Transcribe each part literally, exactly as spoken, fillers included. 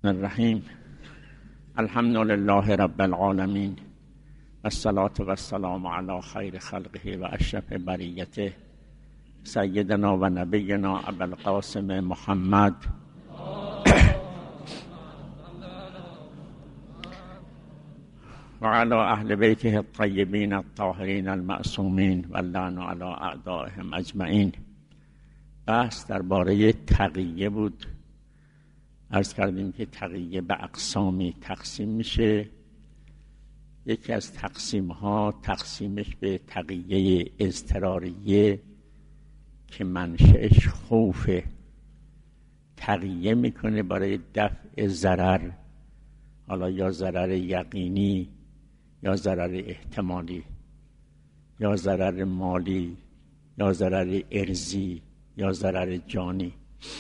الرحیم. الحمد لله رب العالمین والصلاة والسلام علی خیر خلقه و اشرف بریته سیدنا و نبینا ابوالقاسم محمد و علی اهل بیته الطیبین الطاهرین المعصومین و اللعن علی اعدائهم اجمعین. بحث درباره تقیه بود. عرض کردیم که تقیه به اقسامی تقسیم میشه. یکی از تقسیم ها تقسیمش به تقیه اضطراریه که منشأش خوفه. تقیه میکنه برای دفع ضرر، حالا یا ضرر یقینی یا ضرر احتمالی یا ضرر مالی یا ضرر ارضی یا ضرر جانی.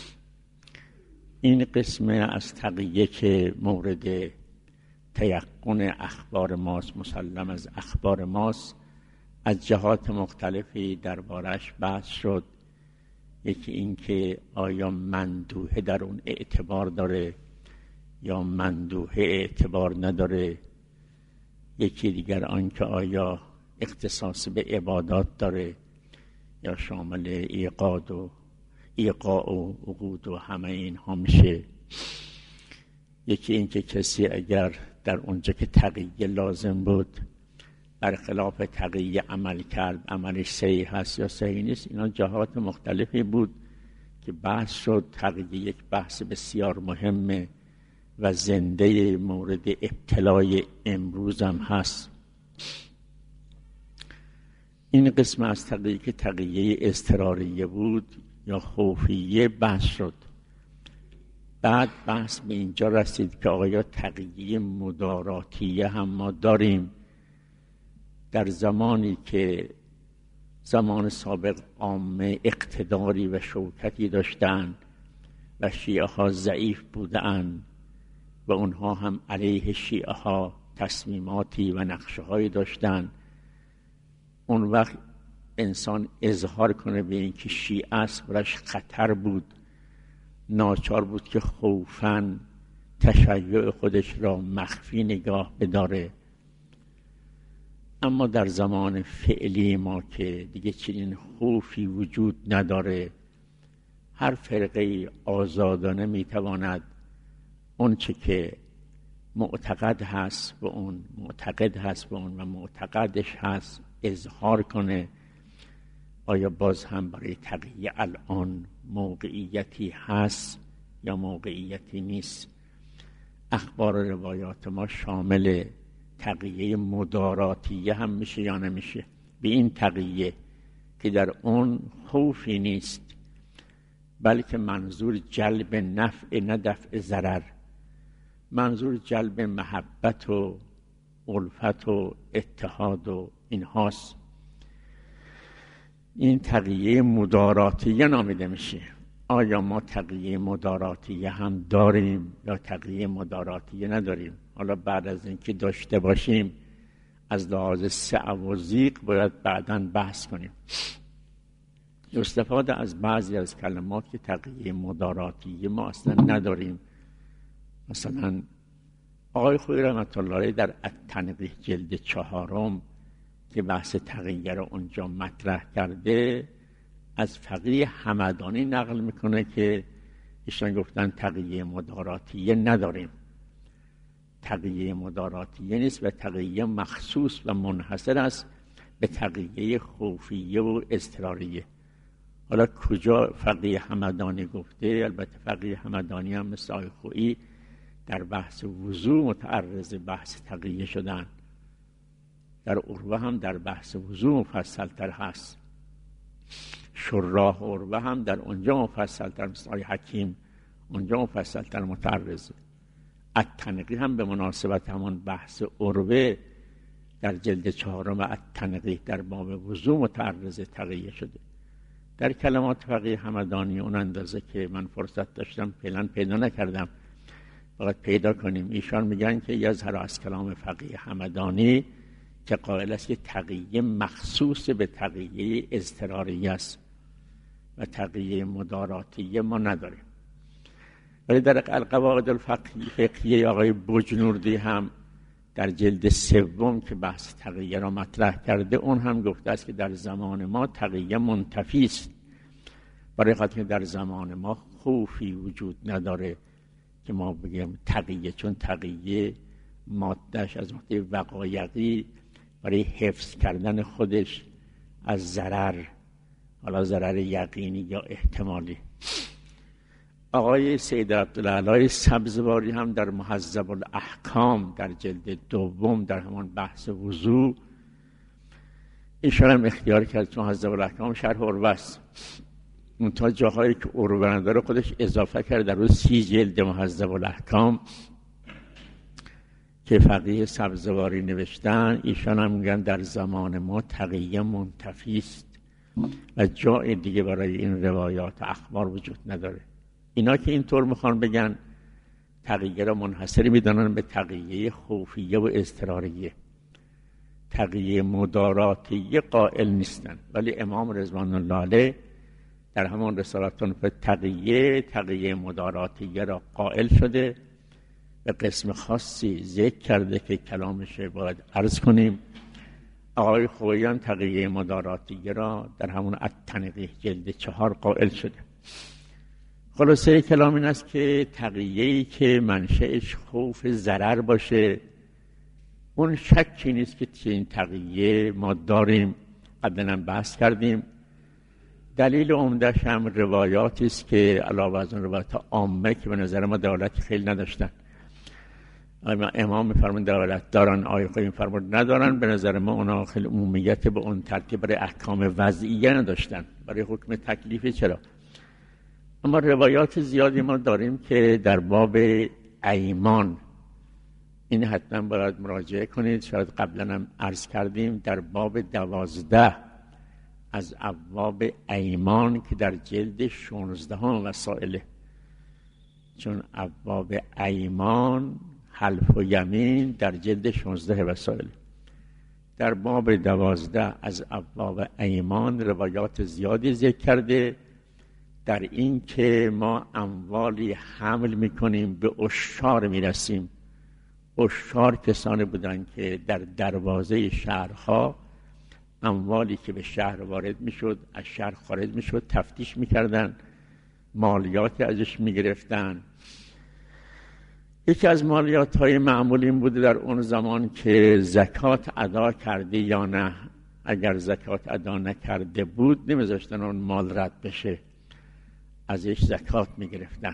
این قسمه از تقیه که مورد تیقن اخبار ماست، مسلم از اخبار ماست، از جهات مختلفی دربارش بحث شد. یکی این که آیا مندوحه در اون اعتبار داره یا مندوحه اعتبار نداره. یکی دیگر آن که آیا اختصاص به عبادات داره یا شامل ایقاد و ایقاع و عقود و همه این ها میشه. یکی این که کسی اگر در اونجا که تقیه لازم بود برخلاف تقیه عمل کرد، عملش صحیح هست یا صحیح نیست. اینا جهات مختلفی بود که بحث شد. تقیه یک بحث بسیار مهمه و زنده مورد ابتلای امروز هم هست. این قسم از تقیه که تقیه اضطراریه بود یا خوفیه بحث شد. بعد بحث به اینجا رسید که آیا تقیه مداراتیه هم ما داریم. در زمانی که زمان سابق عامه اقتداری و شوکتی داشتند و شیعه ها ضعیف بودند و اونها هم علیه شیعه ها تصمیماتی و نقشه هایی داشتند، اون وقت انسان اظهار کنه به این که شیعه است برش خطر بود. ناچار بود که خوفاً تشیع خودش را مخفی نگاه بداره. اما در زمان فعلی ما که دیگه چنین خوفی وجود نداره، هر فرقه آزادانه میتواند اون چه که معتقد هست و اون معتقد هست و اون و معتقدش هست اظهار کنه. آیا باز هم برای تقیه الان موقعیتی هست یا موقعیتی نیست؟ اخبار و روایات ما شامل تقیه مداراتیه هم میشه یا نمیشه؟ به این تقیه که در اون خوفی نیست بلکه منظور جلب نفع نه دفع ضرر، منظور جلب محبت و الفت و اتحاد و این هاست. این تقیه مداراتیه نامیده میشه. آیا ما تقیه مداراتیه هم داریم یا تقیه مداراتیه نداریم؟ حالا بعد از اینکه داشته باشیم از لحاظ سعی و ضیق باید بعداً بحث کنیم. استفاده از بعضی از کلمات که تقیه مداراتیه ما اصلا نداریم. مثلا آقای خویی رحمت الله علیه در التنقیح جلد چهارم که بحث تقیه رو اونجا مطرح کرده از فقیه همدانی نقل میکنه که ایشان گفتن تقیه مداراتیه نداریم. تقیه مداراتیه نیست و تقیه مخصوص و منحصر است به تقیه خوفیه و اضطراریه. حالا کجا فقیه همدانی گفته؟ البته فقیه همدانی هم مثل آقای خویی در بحث وضو متعرض بحث تقیه شدن. در عروه هم در بحث وضو مفصل تر هست. شراح عروه هم در اونجا مفصل تر، مثل آقای حکیم اونجا مفصل تر متعرضه. التنقیح هم به مناسبت همان بحث عروه در جلد چهارم التنقیح در باب وضو متعرض تقیه شده. در کلمات فقیه همدانی اون اندازه که من فرصت داشتم فعلا پیدا نکردم، فقط پیدا کنیم. ایشان میگن که یظهر از کلام فقیه همدانی که قائل است که تقیه مخصوص به تقیه اضطراریه است و تقیه مداراتیه ما نداریم. ولی در القواعد الفقهیه آقای بجنوردی هم در جلد سوم که بحث تقیه را مطرح کرده، اون هم گفته است که در زمان ما تقیه منتفی است، برای خاطر که در زمان ما خوفی وجود نداره که ما بگیم تقیه، چون تقیه مادهش از نقطه وقایعی برای حفظ کردن خودش از ضرر، حالا ضرر یقینی یا احتمالی. آقای سید عبدالعلی سبزواری هم در مهذب الاحکام در جلد دوم در همان بحث وضو، ایشان هم اختیار کرد چون مهذب الاحکام شرح عروه است، منتها جاهایی که عروه نداره خودش اضافه کرد در روز سی جلد مهذب الاحکام که فقیه سبزواری نوشتن. ایشان هم میگن در زمان ما تقیه منتفی است و جای دیگه برای این روایات اخبار وجود نداره. اینا که اینطور میخوان بگن تقیه را منحصر میدانن به تقیه خوفیه و اضطراریه، تقیه مداراتیه قائل نیستن. ولی امام رضوان الله علیه در همان رسالتون به تقیه تقیه مداراتیه را قائل شده، به قسم خاصی ذکر کرده که کلامش باید عرض کنیم. آقای خویان تقیه مداراتیه را در همون التنقیح جلد چهار قائل شده. خلاصه کلام این است که تقیه‌ای که منشأش خوف ضرر باشه، اون شکی نیست که این تقیه ما داریم، قبلا بحث کردیم. دلیل عمده‌اش هم روایاتی است که علاوه از اون روایات عامه که به نظر ما دلالتی خیلی نداشتن. امام می‌فرمایند دلالت دارن، آیه خیلی می‌فرمایند ندارن. به نظر ما اونا خیلی عمومیت به اون ترتیب برای احکام وضعیه نداشتن، برای حکم تکلیفی چرا. اما روایات زیادی ما داریم که در باب ایمان، این حتما باید مراجعه کنید، شاید قبلا هم عرض کردیم، در باب دوازده از ابواب ایمان که در جلد شانزده هم وسائله، چون ابواب ایمان حلف و یمین در جلد شانزده وسائل، در باب دوازده از ابواب ایمان روایات زیادی ذکر کرده در این که ما اموالی حمل میکنیم به عشار میرسیم. عشار کسانی بودن که در دروازه شهرها اموالی که به شهر وارد میشد از شهر خارج میشد تفتیش میکردن، مالیات ازش میگرفتن. یکی از مالیات های معمول این بوده در اون زمان که زکات ادا کرده یا نه. اگر زکات ادا نکرده بود نمیذاشتن اون مال رد بشه، ازش زکات میگرفتن.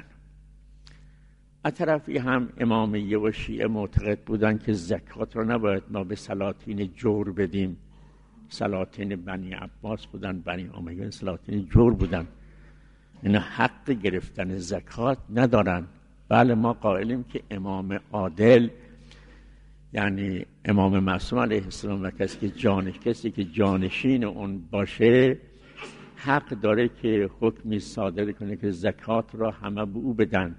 از طرفی هم امامیه و شیعه معتقد بودن که زکات رو نباید ما به سلاطین جور بدیم. سلاطین بنی عباس بودن، بنی امیه سلاطین جور بودن، اینا حق گرفتن زکات ندارن. بله ما قائلیم که امام عادل یعنی امام معصوم علیه السلام و کسی که جانش کسی که جانشین اون باشه حق داره که حکمی صادر کنه که زکات را همه به او بدن.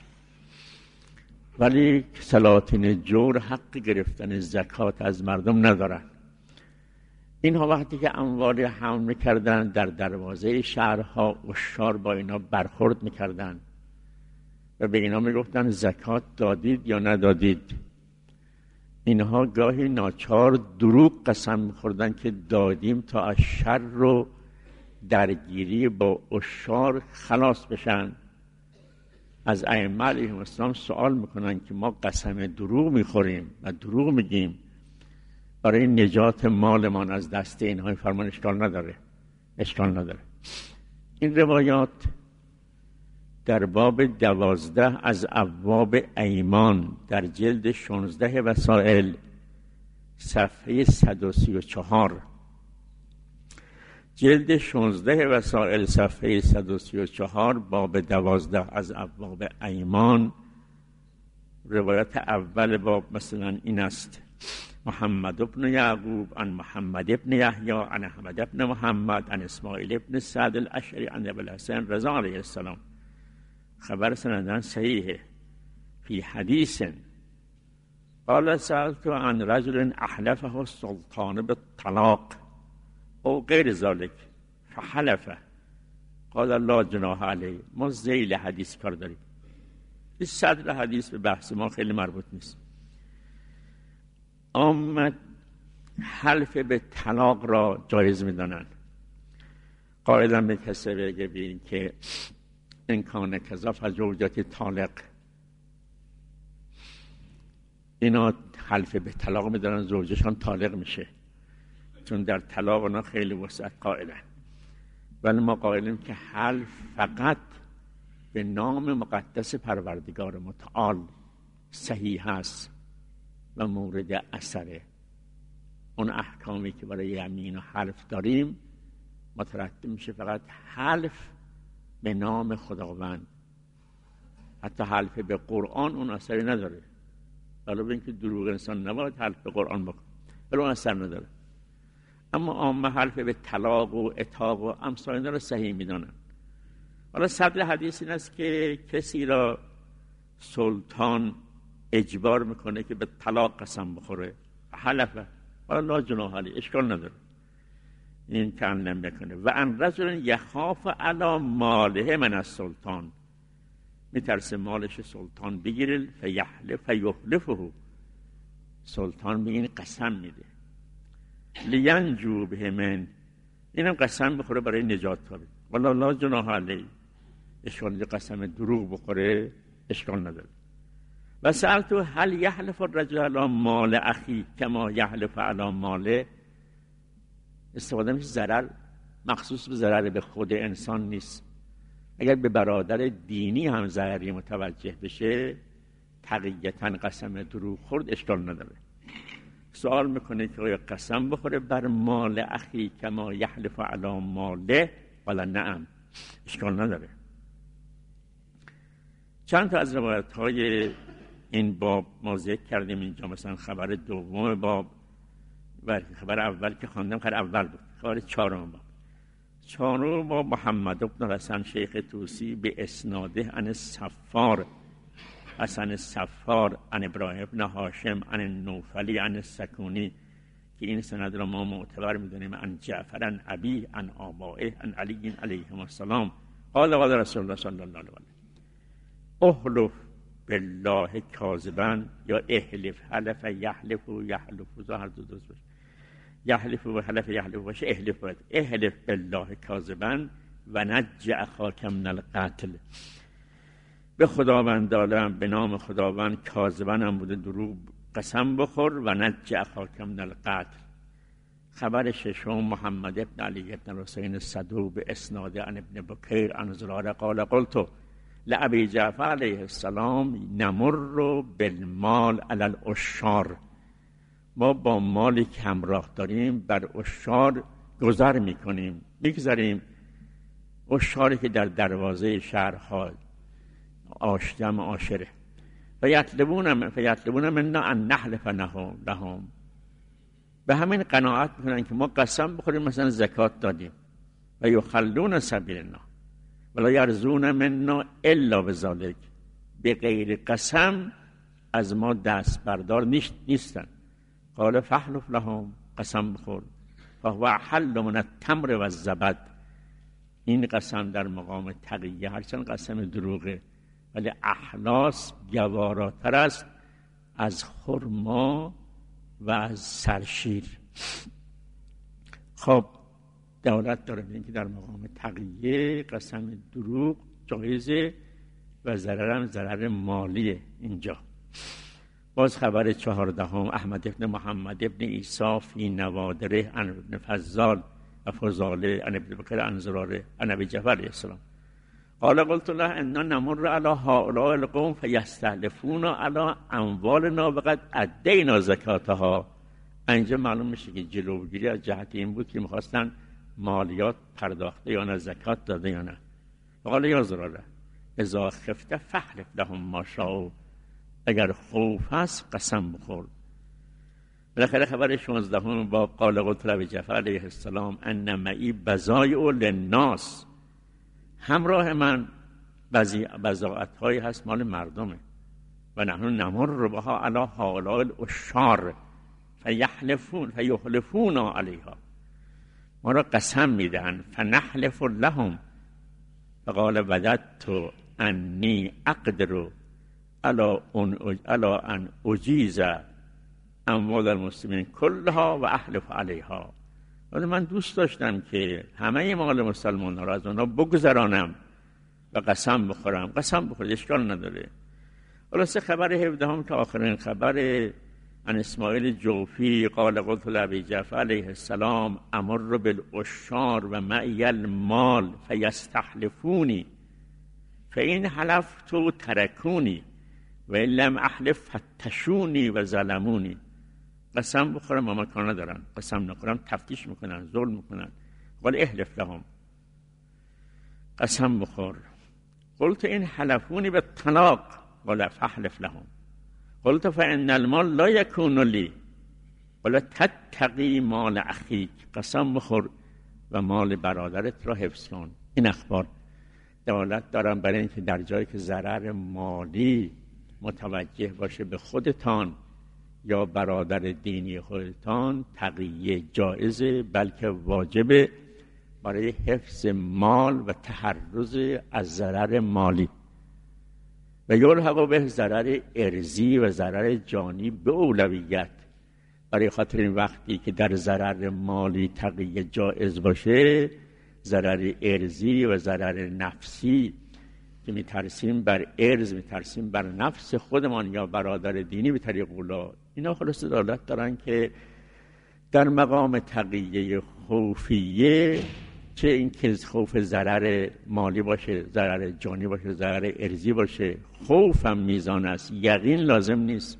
ولی سلاطین جور حق گرفتن زکات از مردم ندارن. اینها وقتی که اموال حمل میکردن در دروازه شهرها عشار با اینا برخورد میکردن و به اینا میگفتن زکات دادید یا ندادید. اینها گاهی ناچار دروغ قسم میخوردن که دادیم تا از شر رو درگیری با عشار خلاص بشن. از ائمه علیهم السلام سوال میکنن که ما قسم دروغ میخوریم و دروغ میگیم برای نجات مالمان از دست اینها، فرمان اشکال نداره، اشکال نداره. این روایات در باب دوازده از ابواب ایمان در جلد شانزده وسائل صفحه صد و سی و چهار، جلد شانزده وسائل صفحه صد و سی و چهار باب دوازده از ابواب ایمان، روایت اول باب مثلا این است: محمد ابن یعقوب عن محمد ابن یحیی عن احمد ابن محمد عن اسماعیل ابن سعد الاشعری عن ابی الحسن رضا علیه السلام. خبر سندن صحیحه. فی حدیث قال سألت عن رجل احلفه السلطان بالطلاق او غیر ذلك فحلف قال لا جناح علیه. ما ذیل حدیث کار داریم. این صدر حدیث به بحث ما خیلی مربوط نیست. آمد حلف به طلاق را جایز می‌دانند. قاعداً به کسی بگه بین که امکان کذا فزوجات طالق، اینا حلف به طلاق می‌دارن زوجشان طالق میشه، چون در طلاق اونا خیلی وسعت قائلن. ولی ما قائلیم که حلف فقط به نام مقدس پروردگار متعال صحیح است و مورد اثره. اون احکامی که برای یمین و حلف داریم مترتب میشه فقط حلف به نام خداوند. حتی حلف به قرآن اون اثری نداره، ولی به اینکه دروغ انسان نباید حلف به قرآن بکنه، ولی اون اثر نداره. اما عامه حلف به طلاق و عتاق و امثال اینا رو صحیح میدونن. حالا صدر حدیث این است که کسی را سلطان اجبار میکنه که به طلاق قسم بخوره، حلفه، حالا لا جناح علیه، اشکال نداره این کلم بکنه. و ان رجل یخاف علی ماله من السلطان، میترسه مالش سلطان بگیره، فیحلف فیحلفه، سلطان بگین قسم میده، لینجو به من، اینم قسم بخوره برای نجات داره، ولی لا جناح علیه، اشکال نداره، قسم دروغ بخوره اشکال نداره. و سألتو هل یحلف الرجل علی مال اخی کما یحلف علی ماله، استفاده میشه ضرر، مخصوص به ضرر به خود انسان نیست. اگر به برادر دینی هم ضرری متوجه بشه تقییتاً قسم دروغ خورد اشکال نداره. سوال میکنه که آیا قسم بخوره بر مال اخی کما یحلف علی ماله، ولا نعم، اشکال نداره. چند تا از روایت های این باب ما ذکر کردیم اینجا، مثلا خبر دوم باب و خبر اول که خواندم خبر اول بود، خبر چهارم باب چهارم باب محمد بن حسن شیخ طوسی به اسناده عن الصفار حسن الصفار عن ابراهیم بن هاشم عن النوفلی عن السکونی، که این سند را ما معتبر می‌دونیم، عن جعفر عن ابی عن آبائه عن علی علیهم السلام قال قال رسول الله صلی الله علیه و آله احلف بالله کاذبا، یا احلف، حلف یحلف و یحلف و هر دو دوست باشه، یحلف و حلف یحلف باشه، احلف باید، احلف بالله کاذبا و نجع اخاک من القتل، به خداوند عالم، به نام خداوند، کاذبا هم بوده دروغ، قسم بخور، و نجع اخاک من القتل. خبر ششم محمد ابن علی ابن حسین صدوق به اسناد عن ابن بکیر عن زراره قال قلت لابی جعفر علیه السلام نمر بالمال علی الاشار، ما با مالی که همراه داریم بر اشار گذر میکنیم، میگذریم، اشاری که در دروازه شهرها آشجم آشره، و یطلبون فیطلبون منا ان نحلف لهم، به همین قناعت میکنن که ما قسم بخوریم مثلا زکات دادیم، و یخلون سبیلنا ولا یرزون منا الا بذلک، به غیر قسم از ما دست بردار نیستن. قال فحلف لهم، قسم بخور، فهو احل من التمر و الزبد، این قسم در مقام تقیه، هرچند قسم دروغه ولی اخلاص گواراتر است از خرما و از سرشیر. خب دولت داره این که در مقام تقیه قسم دروغ جایزه و ضررم ضرر مالیه. اینجا باز خبر چهاردهم احمد ابن محمد ابن عیسی فی نوادره عن ابن فضال و فضاله عن ابن بکر عن زراره عن ابی جعفر علیه السلام قال قلت له انا نمر علی هؤلاء القوم فیستحلفون علی اموالنا وقد ادینا زکاتها. اینجا معلوم میشه که جلوگیری از جهت این بود که میخواستن مالیات پرداخته یا نه، زکات داده یا نه. قال یا زراره اذا خفت فحلف لهم ما شاء، اگر خوف هست قسم بخور. بالاخره خبر شانزدهم با قال قلت لابی جعفر علیه السلام ان معی بضایع للناس، همراه من بضاعت هایی هست مال مردمه، و نحن نمر بها علی هؤلاء الاشار فیحلفون فیحلفون علیها، ما را قسم میدن، فنحلف لهم. فقال وددت انی اقدر الا ان الا ان اجیز اموال المسلمین کلها و احلف علیها. ولی من دوست داشتم که همه مال مسلمان را از اونا بگذرانم و قسم بخورم. قسم بخورید، اشکال نداره. خلاصه خبر هفدهم که آخرین خبر عن اسماعیل جوفی قال قلت لابی جعفر علیه السلام امر بالعشار و معی المال فیستحلفونی فإن حلفت ترکونی و ان لم احلف فتشونی و ظلمونی. قسم بخورم اما کار ندارن، قسم نخورم تفتیش میکنن، ظلم میکنن. قال احلف لهم، قسم بخور. قلت این حلفونی به طلاق قال فاحلف لهم. قلت فان المال لا یکون لی ولا تتقی مال اخیک. قسم بخور و مال برادرت را حفظ کن. این اخبار دلالت دارم برای اینکه در جایی که ضرر مالی متوجه باشه به خودتان یا برادر دینی خودتان، تقیه جایزه بلکه واجبه برای حفظ مال و تحرز از ضرر مالی. و یلحق به ضرر ارضی و ضرر جانی به اولویت. برای خاطر این وقتی که در ضرر مالی تقیه جایز باشه، ضرر ارضی و ضرر نفسی که میترسیم بر ارض، میترسیم بر نفس خودمان یا برادر دینی به طریق اولا، اینا خلاص دلالت دارن که در مقام تقیه خوفیه، چه این که خوف ضرر مالی باشه، ضرر جانی باشه، ضرر ارضی باشه، خوف هم میزان است، یقین لازم نیست.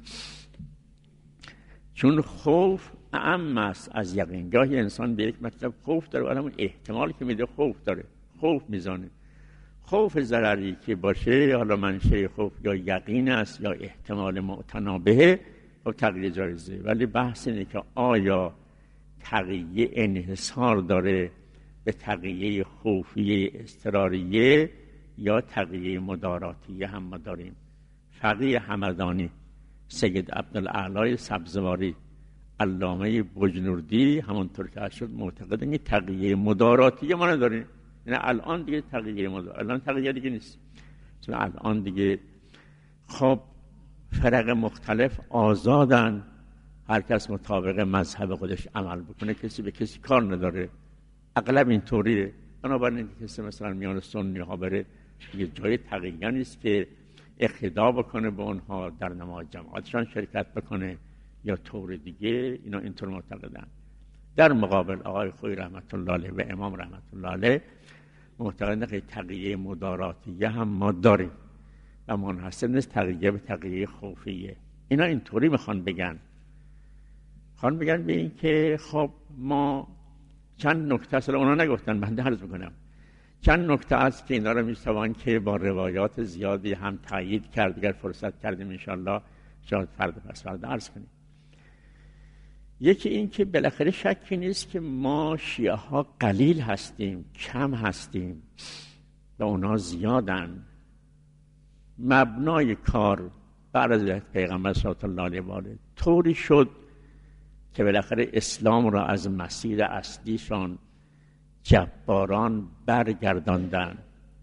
چون خوف اعم است از یقین. گاهی انسان به یک مطلب خوف داره ولی اون احتمال که میده خوف داره، خوف میزانه. خوف ضرری که باشه، حالا منشأ خوف یا یقین است یا احتمال معتنابه، و تقیه جایزه. ولی بحث اینه که آیا تقیه انحصار داره به تقیه خوفی اضطراریه یا تقیه مداراتیه هم ما داریم. فقیه همدانی، سید عبدالاعلی سبزواری، علامه بجنوردی همونطور که شد معتقدن که تقیه مداراتیه ما نداریم. یعنی الان دیگه تقیه مدارات، الان تقیه دیگه نیست، چون الان دیگه خب فرق مختلف آزادن، هر کس مطابق مذهب خودش عمل بکنه، کسی به کسی کار نداره. اغلب اینطوریه. بنابراین کسی مثلا میان سنی ها بره یه جای تقیه نیست که اقتدا بکنه به اونها، در نماز جماعتشان شرکت بکنه یا طور دیگه. اینا اینطور معتقدن. در مقابل آقای خویی رحمت الله علیه و امام رحمت الله علیه معتقدن که تقیه مداراتیه هم ما داریم و منحصر نیست تقیه به تقیه خوفیه. اینا اینطوری میخوان بگن، خوان بگن به این که خب ما چند نکته اصلا اونا نگفتن، من عرض میکنم چند نکته است که اینا رو میتوان که با روایات زیادی هم تایید کرد. اگر فرصت کردیم انشاءالله شاید فردا پس فردا عرض کنیم. یکی این که بالاخره شکی نیست که ما شیعه ها قلیل هستیم، کم هستیم و اونا زیادن. مبنای کار بعد از پیغمبر صلی الله علیه و آله طوری شد که بالاخره اسلام را از مسیر اصلیشان جباران برگرداندن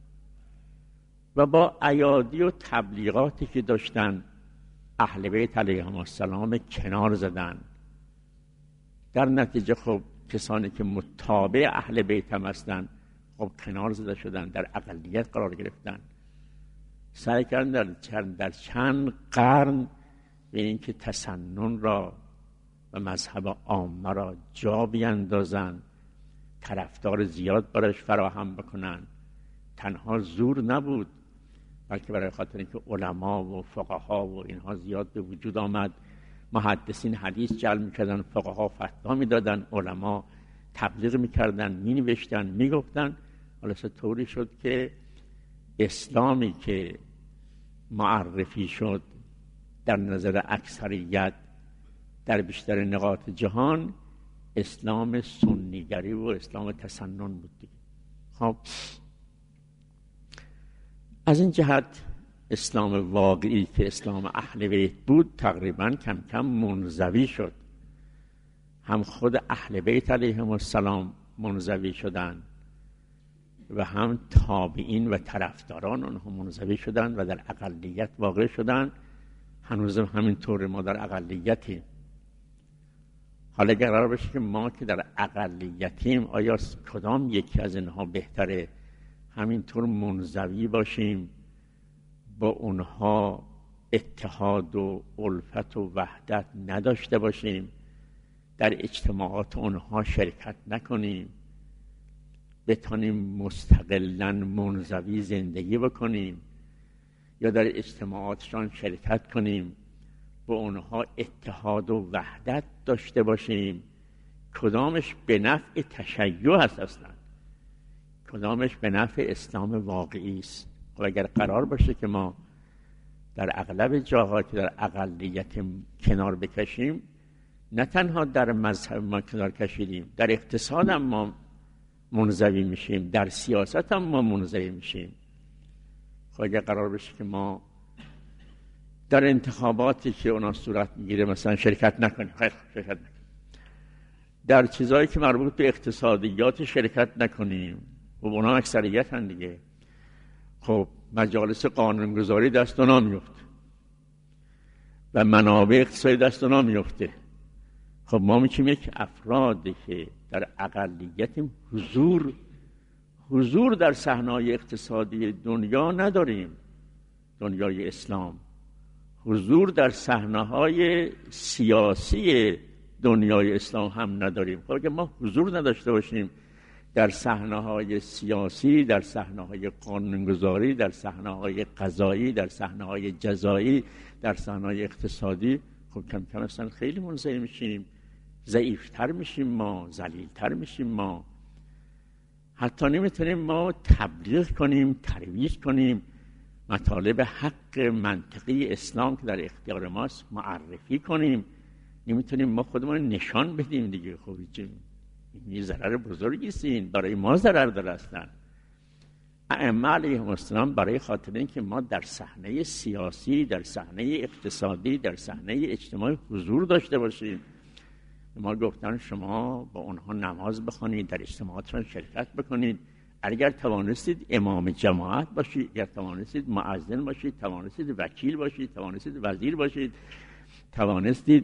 و با ایادی و تبلیغاتی که داشتن اهل بیت علیهم السلام کنار زدن. در نتیجه خب کسانی که متابع اهل بیت هم هستن خب کنار زده شدن، در اقلیت قرار گرفتن. سعی کردن در چند, در چند قرن به این که تسنن را و مذهب عامه را جا بیندازن، طرفدار زیاد برایش فراهم بکنن. تنها زور نبود بلکه برای خاطر اینکه علما و فقها و اینها زیاد به وجود آمد، محدثین حدیث جلب میکردن، فقها فتوا میدادن، علما تبلیغ میکردن، مینوشتن، میگفتن. حالا طوری شد که اسلامی که معرفی شد در نظر اکثریت در بیشتر نقاط جهان اسلام سنیگری و اسلام تسنن بود. خب از این جهت اسلام واقعی که اسلام اهل بیت بود تقریبا کم کم منزوی شد. هم خود اهل بیت علیهم السلام منزوی شدن و هم تابعین و طرفداران آنها منزوی شدند و در اقلیت واقع شدند. هنوز همینطور ما در اقلیتیم. حالا اگر قرار باشه که ما که در اقلیتیم، آیا کدام یکی از اینها بهتره؟ همینطور منزوی باشیم، با اونها اتحاد و الفت و وحدت نداشته باشیم، در اجتماعات اونها شرکت نکنیم، بتونیم مستقلاً منزوی زندگی بکنیم، یا در اجتماعاتشان شرکت کنیم، با اونها اتحاد و وحدت داشته باشیم؟ کدامش به نفع تشیع هست اصلا؟ کدامش به نفع اسلام واقعی است؟ و اگر قرار باشه که ما در اغلب جاها که در اقلیت کنار بکشیم، نه تنها در مذهب ما کنار کشیدیم، در اقتصاد هم ما منزوی میشیم، در سیاست هم ما منزوی میشیم. خب اگر قرار بشه که ما در انتخاباتی که اونا صورت میگیره مثلا شرکت نکنیم، خیلی شرکت نکنیم، در چیزایی که مربوط به اقتصادیات شرکت نکنیم، و اونا اکثریت هم دیگه، خب مجالس قانونگذاری دست اونا میفته و منابع اقتصادی دست اونا میفته. خب ما میگیم یک افرادی که در اقلیت حضور حضور در صحنه‌های اقتصادی دنیا نداریم، دنیای اسلام، حضور در صحنه‌های سیاسی دنیای اسلام هم نداریم. خب اگه ما حضور نداشته باشیم در صحنه‌های سیاسی، در صحنه‌های قانونگذاری، در صحنه‌های قضایی، در صحنه‌های جزایی، در صحنه‌های اقتصادی، خب کم کم اصلا خیلی منزوی میشیم، ضعیفتر میشیم، ما ذلیل‌تر میشیم، ما حتی نمیتونیم ما تبلیغ کنیم، ترویج کنیم، مطالب حق منطقی اسلام که در اختیار ماست معرفی کنیم، نمیتونیم ما خودمون نشان بدیم دیگه. خب این ضرر بزرگی است، این برای ما ضرر داره اصلا. ائمه علیهم السلام برای خاطر اینکه ما در صحنه سیاسی، در صحنه اقتصادی، در صحنه اجتماعی حضور داشته باشیم، ما گفتن شما با اونها نماز بخونید، در اجتماعاتشان شرکت بکنید، اگر توانستید امام جماعت باشید، اگر توانستید مؤذن باشید، توانستید وکیل باشید، توانستید وزیر باشید، توانستید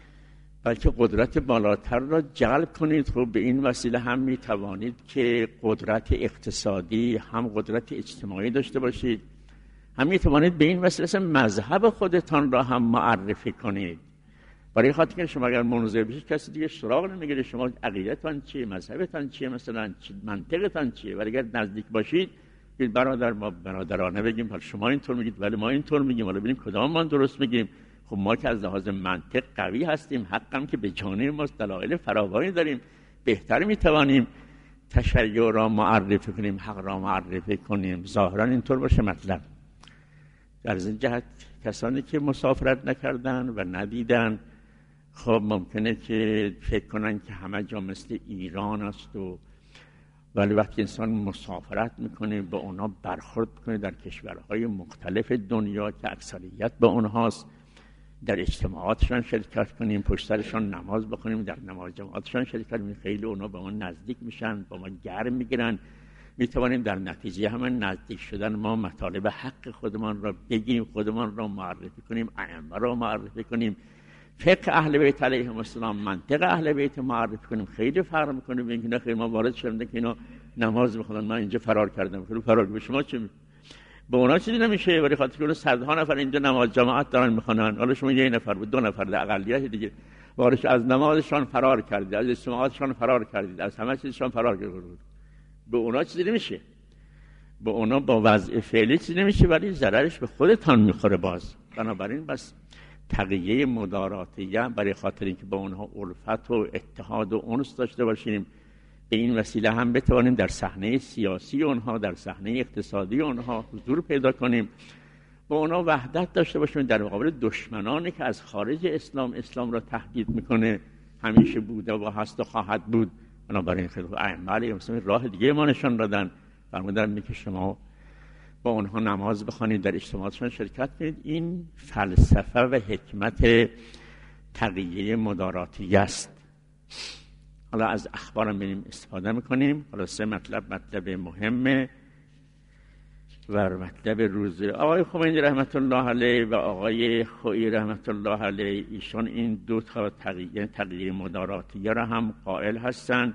بلکه قدرت بالاتر را جلب کنید، خب به این وسیله هم می توانید که قدرت اقتصادی هم قدرت اجتماعی داشته باشید، هم می توانید به این وسیله مذهب خودتان را هم معرفی کنید. برای خاطر که شما اگر منزوی بشید کسی دیگه سراغ نمیگیره شما عقیدتان چیه، مذهبتان چیه، مثلا منطقتان چیه. ولی اگر نزدیک باشید بگید برادر ما برادرانه بگیم، حالا شما اینطور میگید ولی ما اینطور میگیم، حالا ببینیم کدام ما درست میگیم. خب ما که از لحاظ منطق قوی هستیم، حقم که به جانب ماست، دلایل فراوانی داریم، بهتر میتوانیم تشیع را معرفی کنیم، حق را معرفی کنیم. ظاهرا اینطور باشه مطلب. در این جهت کسانی که مسافرت نکردن و ندیدن، خب ممکنه که فکر کنن که همه جا مثل ایران است، و ولی وقتی انسان مسافرت میکنه با اونا برخورد میکنه در کشورهای مختلف دنیا که اکثریت با اونهاست، در اجتماعاتشان شرکت کنیم، پشت سرشان نماز بخونیم، در نماز جماعتشان شرکت کنیم، خیلی اونا با ما نزدیک میشن، با ما گرم میگیرن، میتوانیم در نتیجه همین نزدیک شدن ما مطالب حق خودمان را بگیم، خودمان را معرفی کنیم، ائمه را معرفی کنیم، فقه اهل بیت علیهم السلام، منطق اهل بیت معرفی کنیم. خیلی فرق میکنه به اینکه خیلی ما وارد شدیم که اینا نماز میخونن من اینجا فرار کردم، خیلی فرار به شما چه به اونا چیزی نمیشه، ولی خاطر که صدها نفر اینجا نماز جماعت دارن میخونن، حالا شما یه نفر بود، دو نفر، در اقلیت دیگه وارد از نمازشان فرار کردید، از اجتماعاتشان فرار کردید، از همه چیزشان فرار کردید، به اونا چیزی نمیشه، به اونا با وضع فعلی چیزی نمیشه، ولی ضررش به خودتان میخوره باز. بنابراین بس تقیه مداراتیه برای خاطر اینکه با اونها الفت و اتحاد و انس داشته باشیم، به این وسیله هم بتوانیم در صحنه سیاسی اونها، در صحنه اقتصادی اونها حضور پیدا کنیم، با اونها وحدت داشته باشیم در مقابل دشمنانی که از خارج اسلام اسلام را تهدید میکنه، همیشه بوده و هست و خواهد بود. بنابراین خیلی ائمه علیهم السلام راه دیگه ما نشان دادن، فرمودن که شما با اونها نماز بخوانید، در اجتماعاتشان شرکت کنید. این فلسفه و حکمت تقیه مداراتی است. حالا از اخبار هم بریم استفاده میکنیم. حالا سه مطلب مطلب مهمه و مطلب روز. آقای خمینی رحمت الله علیه و آقای خویی رحمت الله علیه، ایشان این دو تا تغییر تغییر مداراتیه را هم قائل هستند.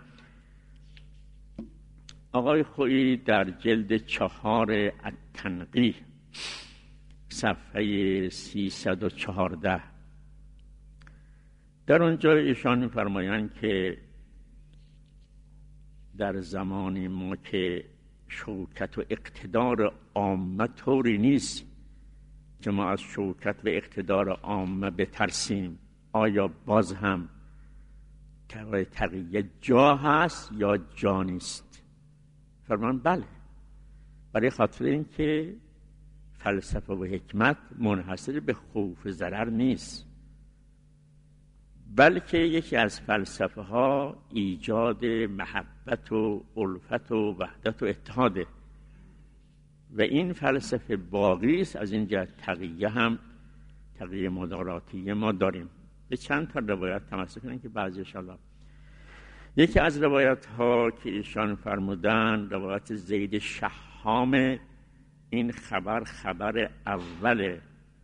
آقای خویی در جلد چهار التنقیح صفحه سیصد و چهارده در اونجا ایشان می‌فرمایند که در زمانی ما که شوکت و اقتدار عامه طوری نیست که ما از شوکت و اقتدار عامه بترسیم، آیا باز هم تغییر جا هست یا جا نیست؟ فرمان بله، برای خاطر این که فلسفه و حکمت منحصر به خوف ضرر نیست، بلکه یکی از فلسفه ها ایجاد محبت و الفت و وحدت و اتحاده و این فلسفه باقی است. از این جهت تقیه هم تقیه مداراتی ما داریم. به چند تا روایت تمسک کنیم که بعضی انشاءالله. یکی از روایت ها که ایشان فرمودن روایت زید شحام، این خبر خبر اول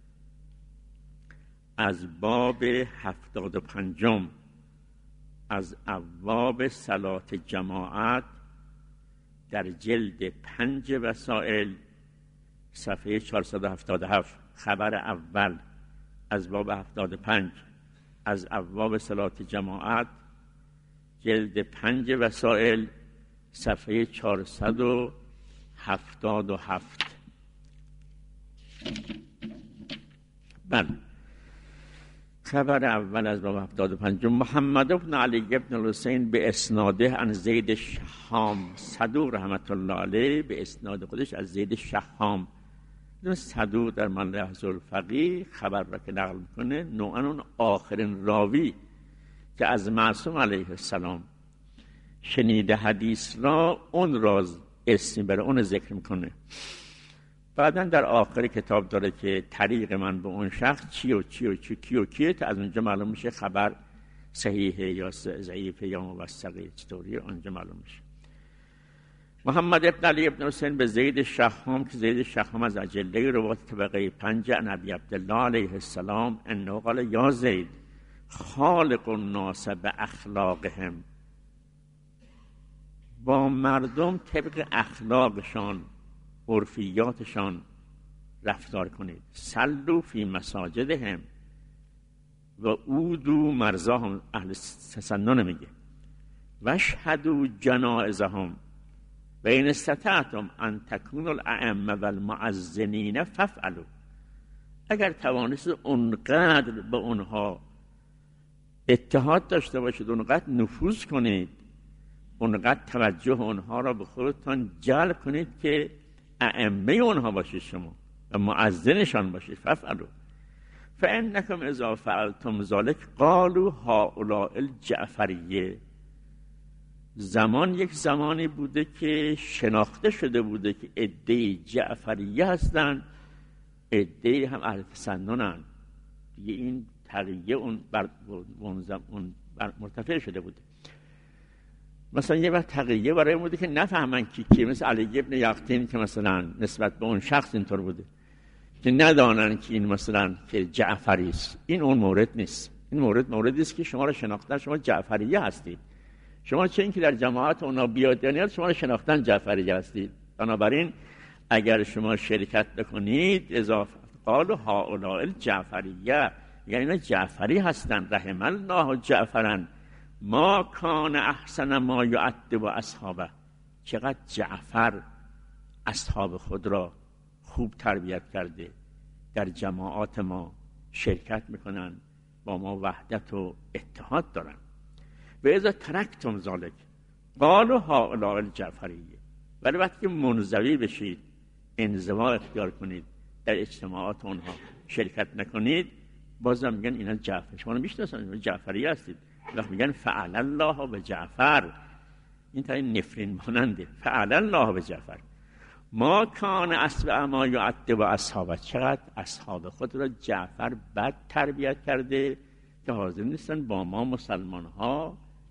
از باب هفتاد و پنجم از ابواب صلات جماعت در جلد پنج وسائل صفحه چهارصد و هفتاد و هفت. خبر اول از باب هفتاد و پنج از ابواب صلات جماعت جلد پنج وسائل صفحه چهارصد و هفتاد و هفت. بله، خبر اول از باب هفتاد و پنج. محمد بن علی بن الحسین به اسناده عن زید شحام صدوق رحمت الله علیه، به اسناد خودش از زید شحام. صدوق در من لحظ الفقیه خبر را که نقل میکنه نوعا اون آخرین راوی که از معصوم علیه السلام شنیده حدیث را اون راز اسمی برای اون ذکر میکنه. بعدن در آخر کتاب داره که طریق من به اون شخص چی و چی و چی کی و کیه، تا از اونجا معلوم میشه خبر صحیحه یا ضعیفه یا موثقه، چطوری اونجا معلوم میشه. محمد ابن علی ابن حسین به زید شحام که زید شحام از اجله روایت طبقه پنج عن ابی عبدالله علیه السلام انه قال یا زید خالق الناس به اخلاقهم، با مردم طبق اخلاقشان عرفیاتشان رفتار کنید. صلوا فی مساجدهم و عودوا مرضاهم، اهل تسنن میگه، واشهدوا جنائزهم و ان استطعتم ان تکونوا الائمه و المؤذنین فافعلوا. اگر توانست اونقدر به اونها اتحاد داشته باشید، اونقدر نفوذ کنید، اونقدر توجه اونها را به خودتان جلب کنید که ائمه اونها باشید شما و مؤذنشان باشید. فافعلوا فانکم اذا فعلتم ذلک قالوا هؤلاء الجعفریه. زمان یک زمانی بوده که شناخته شده بوده که عده جعفریه هستند، عده هم اهل تسننن دیگه. این تقیه اون بر اون بر مرتفع شده بوده. مثلا یه وقت تقیه برای بوده که نفهمن کی کی، مثل علی ابن یقطین که مثلا نسبت به اون شخص اینطور بوده که ندانن که این مثلا که جعفری است. این اون مورد نیست. این مورد موردی است که شما رو شناختن شما جعفریه هستید. شما چه این که در جماعت اونا بیاد یعنی شما رو شناختن جعفریه هستید. بنابراین اگر شما شرکت بکنید اضافه قالوا هؤلاء الجعفریه، یعنی اینا جعفری هستن. رحم الله جعفرا ما کان احسن ما یعدب اصحابه. چقدر جعفر اصحاب خود را خوب تربیت کرده، در جماعات ما شرکت میکنن، با ما وحدت و اتحاد دارن. و اذا ترکتم ذلک قالوا هؤلاء الجعفریه. ولی وقتی که منزوی بشید، انزوا اختیار کنید، در اجتماعات اونها شرکت نکنید، بازم میگن اینا جعفر، شما رو میشناسن جعفری هستید. وقتی میگن فعل الله به جعفر، این تا این نفرین ماننده. فعل الله به جعفر ما کان اسبع ما یعدب اصحابه. چقدر اصحاب خود را جعفر بد تربیت کرده که حاضر نیستن با ما مسلمان ها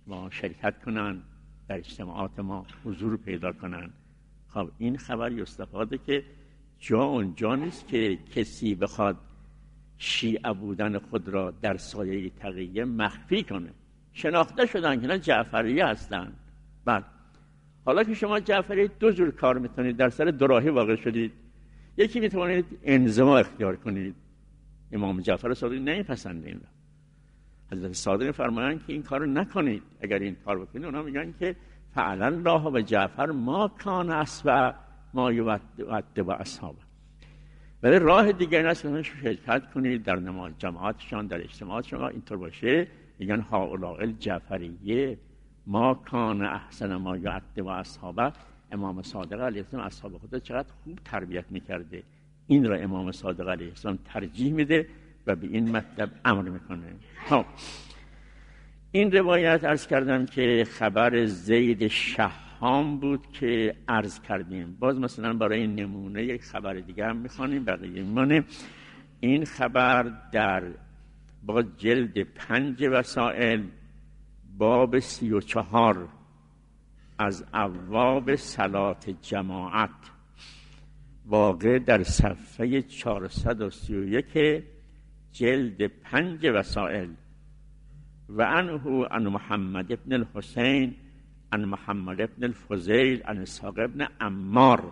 ما شرکت کنن، در اجتماعات ما حضور پیدا کنن. خب این خبر یستفاده که جا اونجا نیست که کسی بخواد شیعه بودن خود را در سایه تقیه مخفی کنه. شناخته شدن که نه جعفریه هستن. بله، حالا که شما جعفری دو جور کار میتونید، در سر دوراهی واقع شدید. یکی میتونید انزوا اختیار کنید، امام جعفر صادق نمیپسنده این را. حضرت صادق فرمایند که این کارو نکنید. اگر این کار بکنید اونا میگن که فعلا الله و جعفر ما کان اسوا ما یودع و اصحابه. ولی راه دیگه این است که شرکت کنید در نماز جماعتشان، در اجتماعاتشان. اینطور باشه میگن هؤلاء الجعفریه ما کان احسن ما یودع و اصحابه. امام صادق علیه السلام اصحاب خود چقدر خوب تربیت میکرده. این را امام صادق علیه السلام ترجیح میده و به این مطلب امر میکنه. خب این روایت عرض کردم که خبر زید شهام بود که عرض کردیم. باز مثلا برای نمونه یک خبر دیگه هم میخوانیم بقیه میمانه. این خبر در با جلد پنج وسائل باب سی و چهار از ابواب صلات جماعت واقع در صفحه چهارصد و سی و یک جلد پنج وسائل. و عنه عن محمد ابن الحسین عن محمد ابن الفضیل عن اسحاق ابن عمار.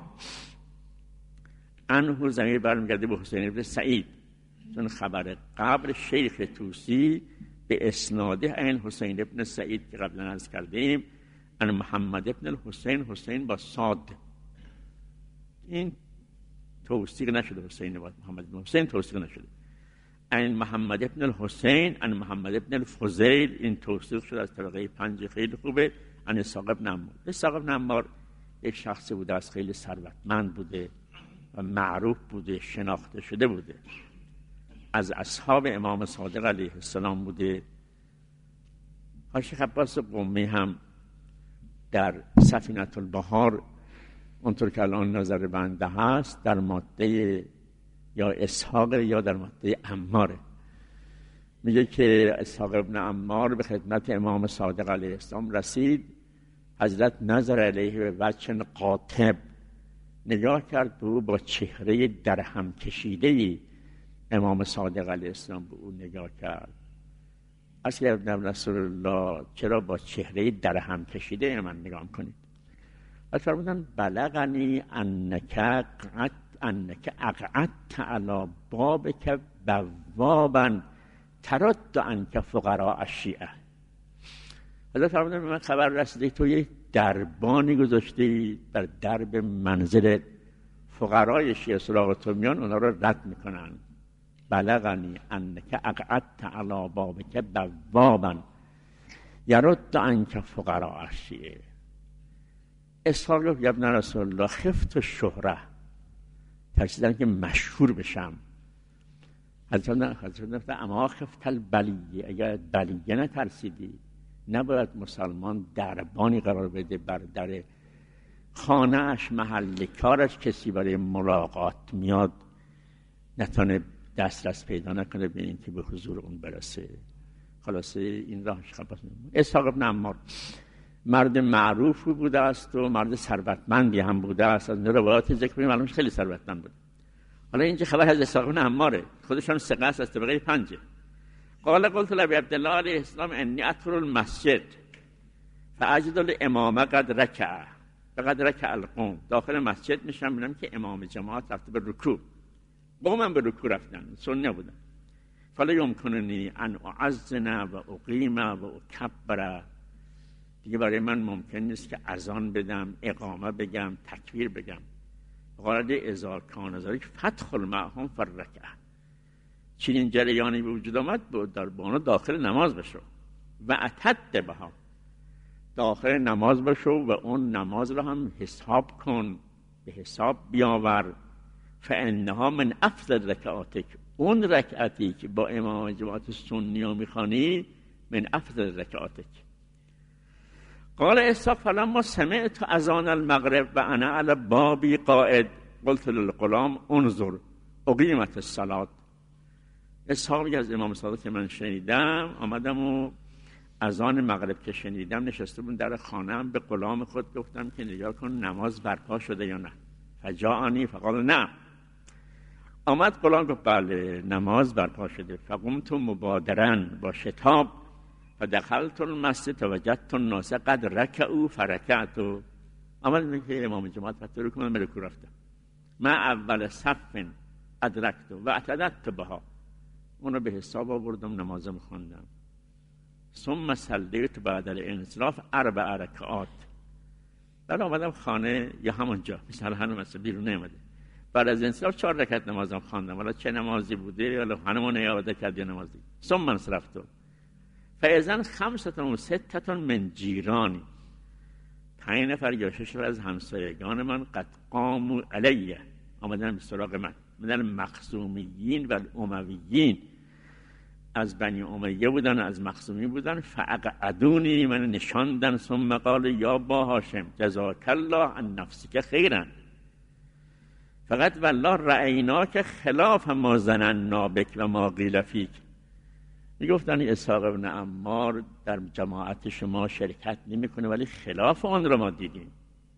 عنه ضمیر برمیگرده به حسین ابن سعید، چون خبر قبل شیخ توسی به اسناده این حسین ابن سعید که قبلا عرض کردیم، عن محمد ابن الحسین، حسین با صاد، این توثیق نشده، حسین با محمد ابن حسین توثیق نشده. عن محمد ابن الحسین عن محمد ابن الفضیل، این توثیق شده از طبقه پنج، خیلی خوبه. عن اسحاق ابن عمار. اسحاق ابن عمار یک شخصی بوده از خیلی ثروتمند بوده و معروف بوده، شناخته شده بوده، از اصحاب امام صادق علیه السلام بوده. شیخ عباس قمی هم در سفینة البحار اونطور که الان نظر بنده هست در ماده یا اسحاق یا در ماده عماره، میگه که اسحاق ابن عمار به خدمت امام صادق علیه السلام رسید. حضرت نظر علیه به وجه قاطب، نگاه کرد به او با چهره درهم کشیده. امام صادق علیه السلام به او نگاه کرد. اصلی ابن رسول الله چرا با چهره درهم کشیده من نگاه کنید؟ از فرمودن بلغنی انک قعدت انک اقعدت علی بابک بوابا ترد عنک فقراء الشیعه. حضرت فرمودن من خبر رسیده تو یک دربانی گذاشتی بر درب منزل فقرای شیعه، سراغ تو میان اونا رو رد میکنن. بلغنی انک اقعدت علی بابک بوابا یرد عنک فقراء الشیعه. اسحاق گفت ابن رسول الله خفت الشهره، ترسیدم که مشهور بشم. حضرت حضرت اما خفت البلیه، اگر بلیه نترسیدی نباید مسلمان دربانی قرار بده بر در خانه اش، محل کارش، کسی برای ملاقات میاد نتونه دسترس پیدا نکنه به این که به حضور اون برسه. خلاصه این راهش خلاص. اسحاق ابن عمار مرد معروفی بوده است و مرد ثروتمندی هم بوده است. از روایات ذکر معلومه خیلی ثروتمند بود. حالا اینجا خبر از اسحاق ابن عماره، خودشون ثقه است، از طبقه پنجه. قال قلت لابی عبدالله علیه السلام انی ادخل المسجد فاجد الامام قد رکع فقد رکع القوم. داخل مسجد میشم میبینم که امام جماعت رفته به رکوع، قوم به رکوع رفتن، سنی بودن. فلا یمکننی ان اعزن و اقیم و اکبر، دیگه برای من ممکن نیست که اذان بدم، اقامه بگم، تکبیر بگم. قال اذا کان ذلک فادخل معهم فالرکعه. چنین جریانی به وجود آمد در بانو داخل نماز بشو و اتد بها، داخل نماز بشو و اون نماز رو هم حساب کن، به حساب بیاور. فانها من افضل رکعاتک، اون رکعتی که با امام جماعت سنی ها میخوانی من افضل رکعاتک. قال اسحاق فلما سمعت اذان المغرب و انا علی بابی قاعد قلت للغلام انظر اقیمت الصلاة. اسحاق از امام صادق که من شنیدم آمدم و اذان مغرب که شنیدم نشسته بودم در خانه‌ام، به غلام خود گفتم که نگاه کن نماز برپا شده یا نه. فجاءنی فقال نه. آمد غلام گفت بله نماز برپا شده. فقمت مبادرا با شتاب فدخلت المسجد وجدت الناس قد رکعوا فرکعت. آمد که امام جماعت فتح رو کنم رکوع رفتم. ما اول صف ادرکت و اعتددت بها، اونو به حساب آوردم نمازم خواندم. ثم صلیت بعد الانصراف اربع رکعات. بعد آمدم خانه یا همونجا مثل هنوز مثل بیرون نمیده، بعد از انصراف چهار رکعت نمازم خواندم. حالا چه نمازی بوده ولی هنوز نیاورده کرد یا نمازی. ثم انصرفت فاذا خمسة و ستة من جیرانی، پنج نفر یا شش نفر از همسایگان من قد قاموا علیه، آمدن به سراغ من، من مخزومیین و امویین، از بنی امیه بودن از مخزومی بودن. فاقعدونی، من نشاندن. ثم قال یا با هاشم جزاک الله عن نفسک خیرا فقط والله رأیناک خلاف ما ظننا بک و ما قیل فیک. میگفتن اسحاق ابن عمار در جماعت شما شرکت نمیکنه ولی خلاف آن را ما دیدیم.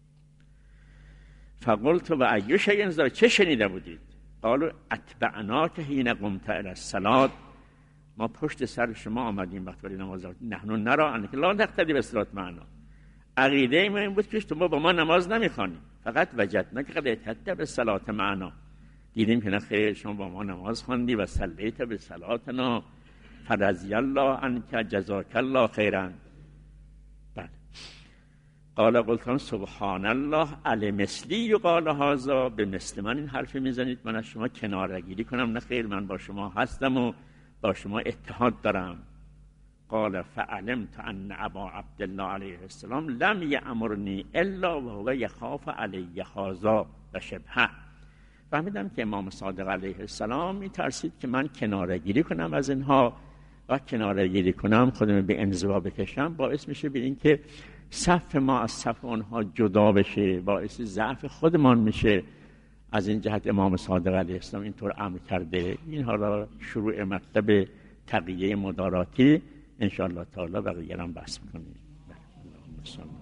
فقلت و ای شیء ذا، چه شنیده بودید؟ قالوا اتبعناک حین قمت الی الصلاة، ما پشت سر شما آمدیم وقتی برای نماز رفتیم. نحن نرى انک لا نقتدی بالصلاة معنا، عقیده ما این بود که شما با ما نماز نمیخوانی. فقط وجدناک قد اتدیت بالصلاة معنا، دیدیم که نه خیر شما با ما نماز خواندی و صلیت بصلاتنا فرضی الله عنک جزاک الله خیرا. بله. قال قلت سبحان الله علی مثلی قال هذا، به مثل من این حرف میزنید من از شما کناره گیری کنم؟ نه خیر، من با شما هستم و با شما اتحاد دارم. قال فعلمت ان ابا عبدالله علیه السلام لم یأمرنی الا وهو یخاف علی هذا و شبهه. فهمیدم که امام صادق علیه السلام میترسید که من کناره گیری کنم از اینها، و کناره گیری کنم خودم به انزوا بکشم باعث میشه به این که صف ما از صف آنها جدا بشه، باعث ضعف خودمان میشه. از این جهت امام صادق علیه السلام اینطور امر کرده. این حالا شروع مطلب تقیه مداراتی ان شاء الله تعالی بقیه هم بحث می‌کنیم.